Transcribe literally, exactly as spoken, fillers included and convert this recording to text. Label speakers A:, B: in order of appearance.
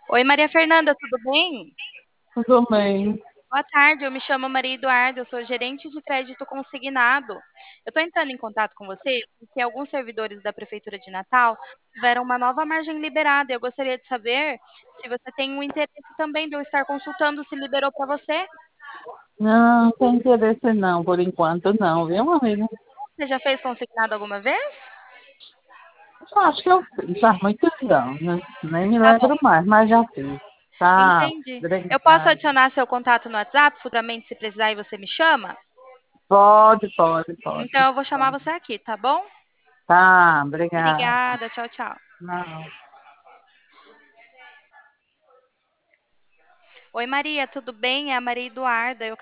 A: Oi, Maria Fernanda, tudo bem?
B: Tudo bem.
A: Boa tarde, eu me chamo Maria Eduarda, eu sou gerente de crédito consignado. Eu estou entrando em contato com você porque alguns servidores da Prefeitura de Natal tiveram uma nova margem liberada. Eu gostaria de saber se você tem um interesse também de eu estar consultando se liberou para você.
B: Não, tem interesse não, por enquanto não, viu, amiga?
A: Você já fez consignado alguma vez?
B: Eu acho que eu fiz há muitos anos, né? Nem me
A: Tá bom,
B: lembro mais, mas já fiz. Tá,
A: entendi. Eu posso
B: obrigada.
A: adicionar seu contato no WhatsApp futuramente se precisar e você me chama?
B: Pode, pode, pode,
A: Então eu vou chamar
B: pode.
A: você aqui, tá bom?
B: Tá, obrigada.
A: Obrigada, tchau, tchau.
B: Não.
A: Oi, Maria, tudo bem? É a Maria Eduarda. Eu